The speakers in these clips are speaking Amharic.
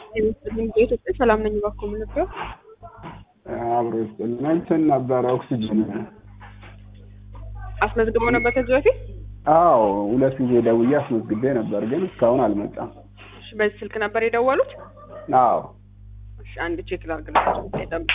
በኢትዮጵያ ሰላም ነኝ ባኮ ምን ነበር አብሮ እንትን ነበር ኦክሲጅን አስመዝግበው ነበር ከዚህ በፊት? አዎ ሁለት ጊዜ ደውዬ አስመዝግቤ ነበር ግን እስካሁን አልመጣም። እሺ በዚህ ስልክ ነበር የደወሉት? አዎ እሺ አንድ ቼክ ላድርግላችሁ ጠብቁ።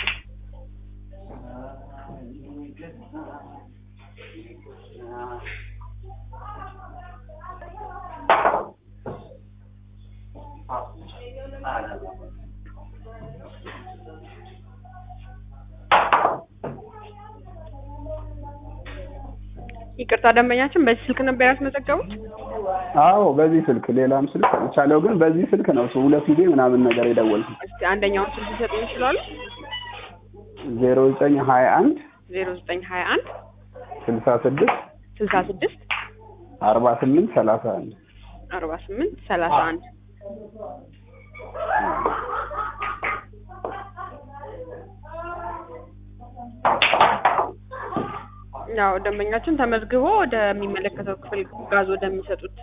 ይቅርታ ደንበኛችን በዚህ ስልክ ነበር ያስመዘገቡት? አዎ በዚህ ስልክ ሌላም ስልክ ቻለው ግን በዚህ ስልክ ነው ሁለት ጊዜ ምናምን ነገር የደወልኩት። እስቲ አንደኛውን ስልክ ሊሰጡኝ ይችላሉ? 0921 0921 66 66 48 31 48 31 ያው ደንበኛችን ተመዝግቦ ወደሚመለከተው ክፍል ጋዝ ወደሚሰጡት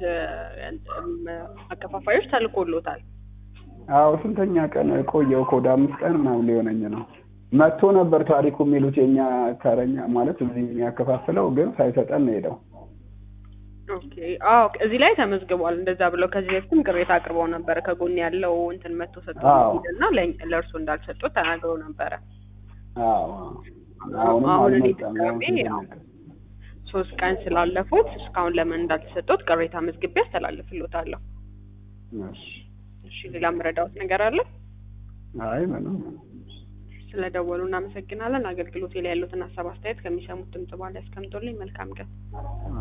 አከፋፋዮች ተልኮሎታል። አዎ ስንተኛ ቀን ቆየው? ኮድ 5 ቀን ምናምን ሊሆነኝ ነው። መጥቶ ነበር ታሪኩ የሚሉት የኛ ካረኛ ማለት እዚህ የሚያከፋፍለው ግን ሳይሰጠን ነው ሄደው። ኦኬ አዎ እዚህ ላይ ተመዝግቧል እንደዛ ብለው ከዚህ በፊትም ቅሬታ አቅርበው ነበር ከጎን ያለው እንትን መጥቶ ሰጥቶና ለእርሱ እንዳልሰጡት ተናግረው ነበር። አዎ አሁን እኔ 3 ቀን ስላለፉት እስካሁን ለምን እንዳልተሰጡት ቅሬታ መዝግቤ አስተላልፍልዎታለሁ። እሺ ሌላ ምረዳውት ነገር አለ? አይ ምንም። ስለደወሉ እናመሰግናለን። አገልግሎት ላይ ያሉትን ሀሳብ አስተያየት ከሚሰሙት ድምጽ በኋላ ያስቀምጡልኝ። መልካም ቀን።